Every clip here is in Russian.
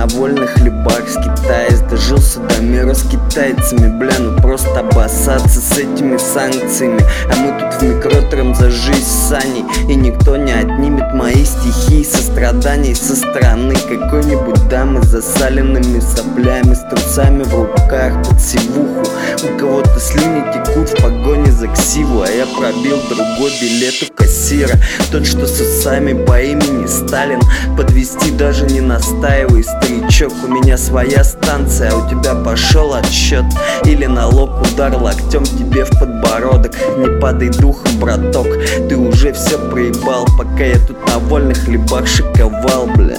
на вольных хлебах скитаясь, дожился до мира с китайцами. Бля, ну просто обоссаться с этими санкциями. А мы тут в микротром за жизнь с Саней, и никто не отнимет мои стихи и состраданий со стороны какой-нибудь дамы с засаленными соплями, с трусами в руках под сивуху. У кого-то слюни текут в погоне за ксиву, а я пробил другой билет у кассира, тот, что с усами по имени Сталин. Подвести даже не настаивай, старичок, у меня своя станция, а у тебя пошел отсчет. Или налог, удар локтем тебе в подбородок. Не падай духом, браток, ты уже все проебал, пока я тут на вольных хлебах шиковал, бля.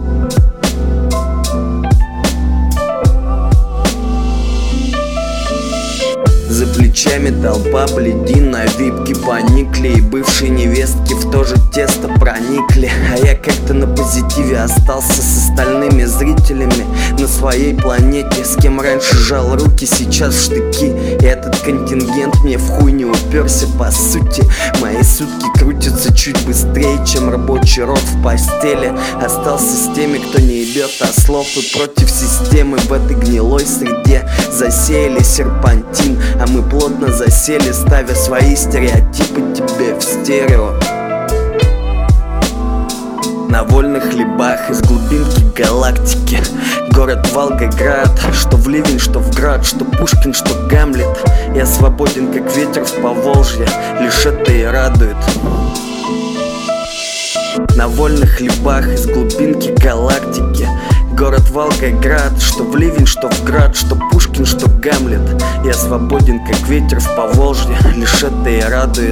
За плечами толпа бледин, на випки поникли, и бывшие невестки в то же тесто проникли. А я как-то на позитиве остался с остальными зрителями на своей планете. С кем раньше жал руки, сейчас в штыки. И этот контингент мне в хуй не уперся по сути. Мои сутки крутятся чуть быстрее, чем рабочий род в постели. Остался с теми, кто не ебет ослов, и против системы в этой гнилой среде засеяли серпантин. А мы плотно засели, ставя свои стереотипы тебе в стерео. На вольных хлебах из глубинки галактики, город Волгоград, что в Ливень, что в Град, что Пушкин, что Гамлет. Я свободен, как ветер в Поволжье, лишь это и радует. На вольных хлебах из глубинки галактики, город Волгоград, что в Ливень, что в Град, что Пушкин, что Гамлет. Я свободен, как ветер в Поволжье, лишь это и радует.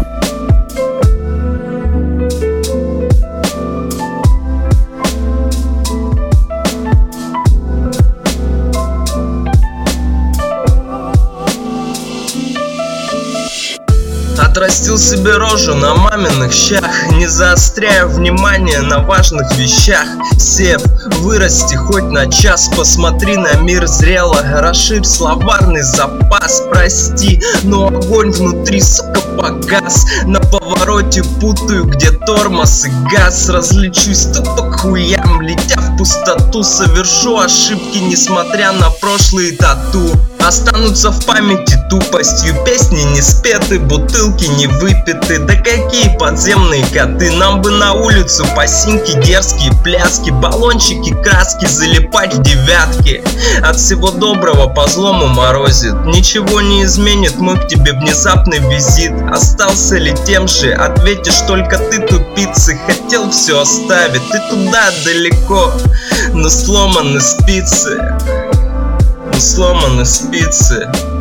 Отрастил себе рожу на маминых щах, не заостряя внимание на важных вещах. Сев, вырасти хоть на час, посмотри на мир зрело, расширь словарный запас. Прости, но огонь внутри, сука, погас. На повороте путаю, где тормоз и газ. Различусь тупо к хуям, летя в пустоту. Совершу ошибки, несмотря на прошлые тату. Останутся в памяти тупостью песни не спеты, бутылки не выпиты. Да какие подземные коты, нам бы на улицу по синьке дерзкие пляски, баллончики, краски залипать в девятки. От всего доброго по злому морозит, ничего не изменит мой к тебе внезапный визит. Остался ли тем же, ответишь только ты, тупицы. Хотел все оставить, ты туда далеко, но сломаны спицы. Сломаны спицы.